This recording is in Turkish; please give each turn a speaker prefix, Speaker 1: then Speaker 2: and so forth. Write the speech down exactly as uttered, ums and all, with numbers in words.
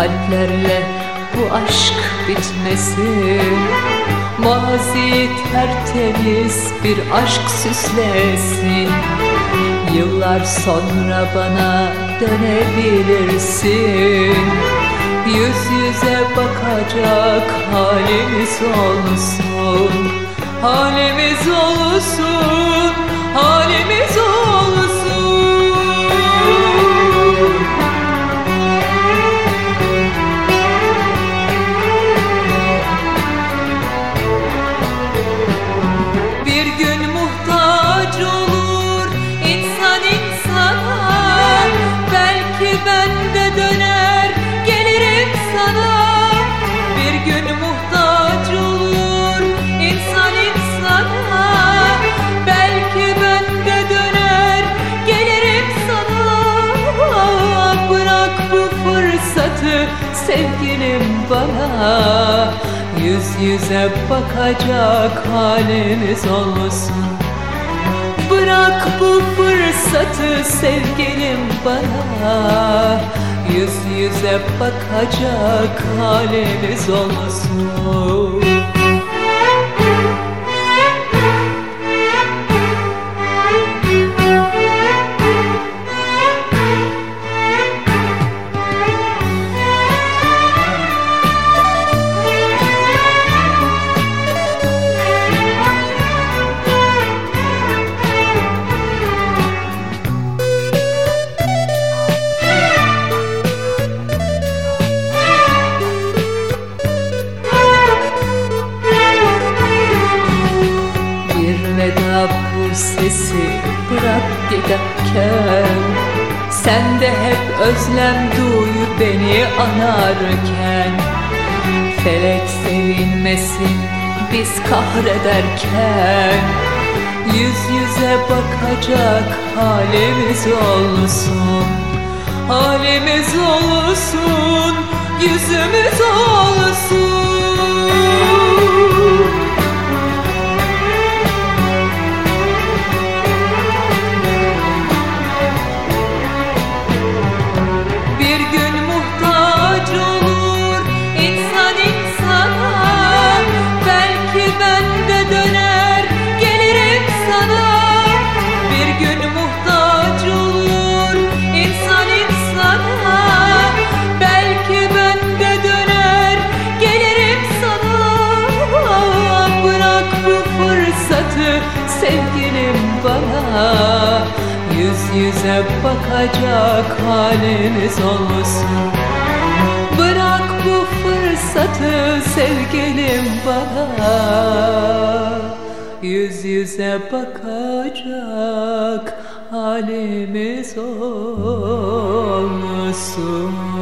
Speaker 1: kalplerle bu aşk bitmesin. Mazi tertemiz bir aşk süslesin. Yıllar sonra bana dönebilirsin. Yüz yüze bakacak halimiz olsun. Halimiz olsun, halimiz olsun. Bir gün muhtaç olur insan insana. Belki ben de döner gelirim sana. Bir gün muhtaç olur insan insana. Belki ben de döner gelirim sana. Bırak bu fırsatı sevgilim bana. Yüz yüze bakacak halimiz olsun. Bırak bu fırsatı sevgilim bana. Yüz yüze bakacak halimiz olsun. Veda bu sesi bırak giderken. Sen de hep özlem duy beni anarken. Felek sevinmesin biz kahrederken. Yüz yüze bakacak halimiz olsun. Halimiz olsun, yüzümüz olsun. Sevgilim bana. Yüz yüze bakacak halimiz olsun. Bırak bu fırsatı sevgilim bana. Yüz yüze bakacak halimiz olsun.